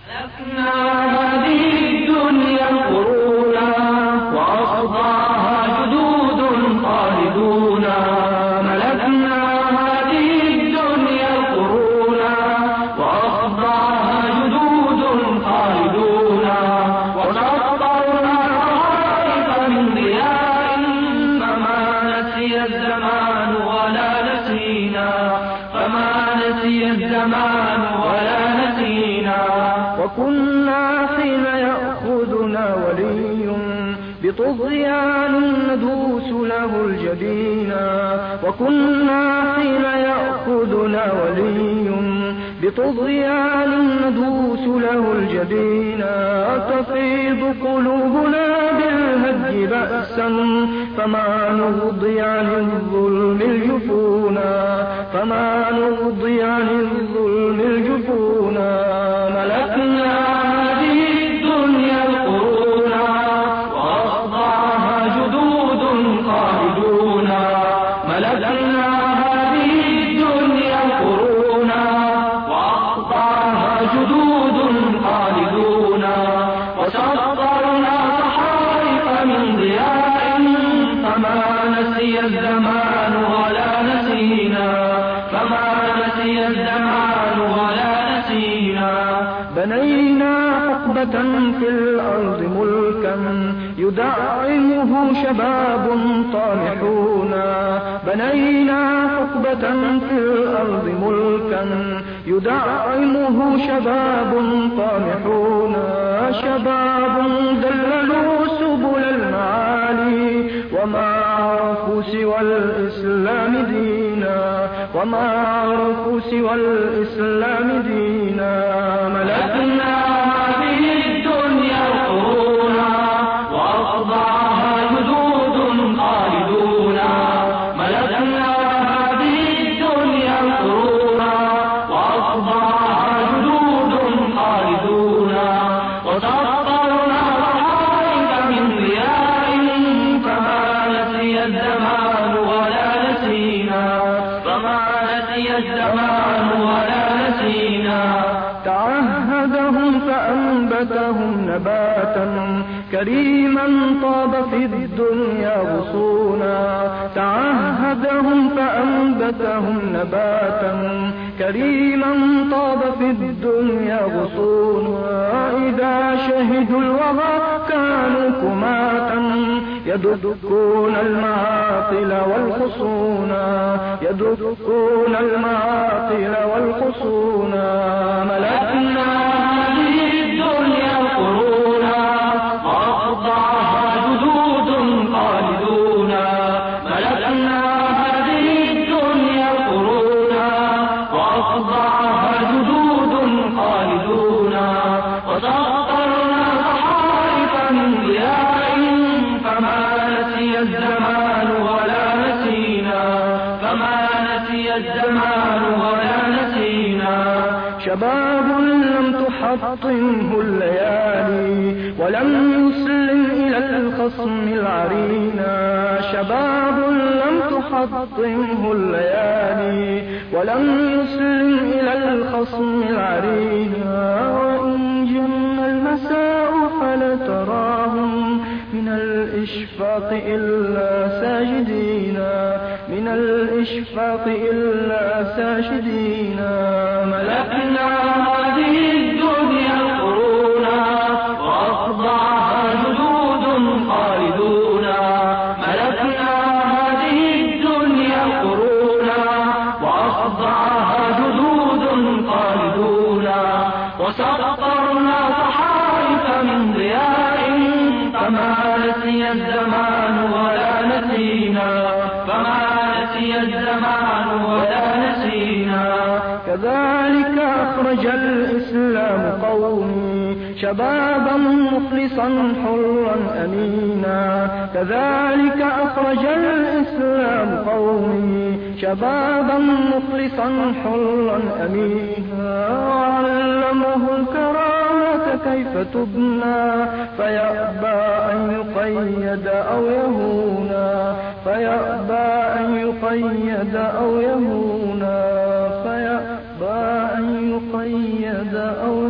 ملكنا هذه الدنيا قرونا وأخضعها جدود خالدون. ملكنا هذه الدنيا قرونا وأخضعها جدود خالدون. وسطرنا طائف من ضياء فما نسي الزمان ولا نسينا. فما نسي الزمان ولا نسينا. وكنا حين يأخذنا ولي بطغيان ندوس له الجبينا. وكنا حين يأخذنا ولي بطغيان ندوس له الجبينا. تفيض قلوبنا بالهج بأسا فما نرضي عن الظلم الجفونا. فما نرضي عن الظلم الجفونا. ملكنا هذه الدنيا القرونا وأخضعها جدود خالدون. ملكنا هذه الدنيا القرونا وأخضعها جدود خالدون. وسطرنا صحائف من ضياء فما نسي الزمان ولا نسينا. فما نسي الزمان ولا نسينا. بنينا حقبة في الأرض ملكا يدعمه شباب طامحون. بنينا حقبة في الأرض ملكا يدعمه شباب طامحون. شباب ذللوا سبل المعالي وما عرفوا سوى الإسلام دينا. وما عرفوا سوى الإسلام دينا. ملكنا هذه الدنيا القرونا وأخضعها جدود خالدون. ملكنا هذه الدنيا القرونا وأخضعها جدود خالدون. وسطرنا صحائف من ضياء فما نسي الزمان ولا نسينا. فما نسي الزمان ولا نسينا. تعهدهم فأنبتهم نباتا كريما طاب في الدنيا غصونا. تعهدهم فأنبتهم نباتا كريما طاب في الدنيا غصونا. إذا شهدوا الوغى كانوا كماتا يدكون المعاقل والخصونا. يدكون المعاقل والخصونا. ملكنا هذه الدنيا قرونا وأخضعها جدود خالدون. ملكنا هذه الدنيا قرونا وأخضعها جدود خالدون. وسطرنا صحائف من ضياء فما نسي الزمان ولا نسينا. فما نسي الزمان ولا نسينا. شباب لم تحطمه الليالي ولم يسلم إلى الخصم العرينا. شباب لم تحطمه الليالي ولم يسلم إلى الخصم العرينا. وإن جن المساء فلتراهم من الإشفاق إلا ساجدين. من الإشفاق إلا ساجدين. ملكنا هذه الدنيا القرونا وأخضعها جدود خالدون. ملكنا هذه الدنيا القرونا وأخضعها جدود خالدون. وسطرنا صحائف من ضياء فما نسي الزمان ولا نسينا. فما نسي الزمان ولا نسينا. كذلك أخرج الإسلام قومي شبابا مخلصا حرا أمينا. كذلك أخرج الإسلام قومي شبابا مخلصا حرا أمينا. وعلمه الكرامة كيف تبنى فيأبى أن يقيد أو يهونا. فيأبى أن يقيد أو يهونا. فيأبى أن يقيد أو